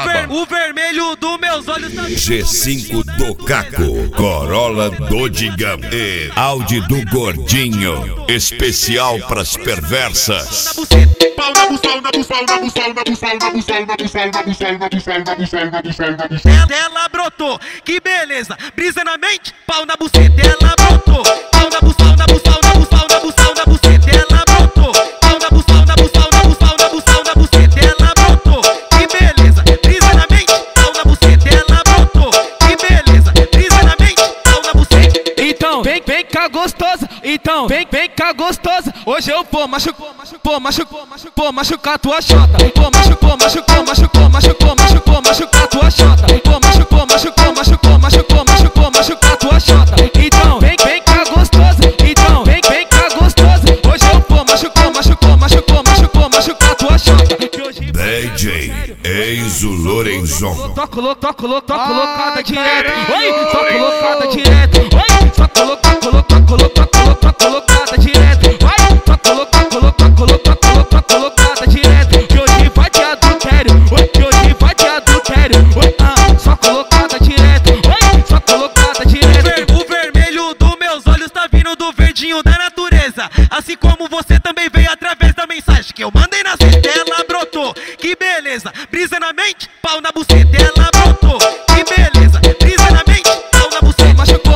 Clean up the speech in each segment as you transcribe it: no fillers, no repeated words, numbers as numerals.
baba. O vermelho dos meus olhos tá... G5 do Caco, Corolla do Digão e Audi do Gordinho, especial pras perversas. Ela brotou, que beleza, brisa na mente, pau na buceta. Ela brotou, pau na buceta, na buceta, na buceta, na buceta, na buceta. Ela brotou, pau na buceta, na buceta, na buceta, na buceta, na buceta. Ela brotou, que beleza, brisa na mente, pau na buceta. Ela brotou, que beleza, brisa na mente, pau na buceta. Então, vem cá gostosa, então, vem cá gostosa. Hoje eu vou machucar tua chota. Vou machucar tua chota. Vou machucar tua chota. Então, vem cá gostosa, então, vem cá gostosa. Hoje eu vou machucar tua chota. DJ Enzo Lorenzon. Só colocada direto. Oi, só colocada direto. Oi, só colocada direto. Vai, só colocada direto. Que hoje vai de adultério. Oi, que hoje vai de adultério. Oi, só colocada direto. Oi, só colocada direto. O vermelho dos meus olhos tá vindo do verdinho da natureza. Assim como você também veio através da mensagem que eu mandei na cesta. Ela brotou, que beleza, brisa na mente, pau na buceta. Ela brotou, que beleza, brisa na mente, pau na buceta. Machucou.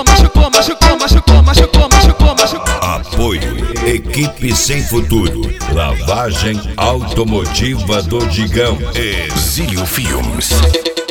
Apoio Equipe Sem Futuro, lavagem automotiva do Digão e Zílio Filmes.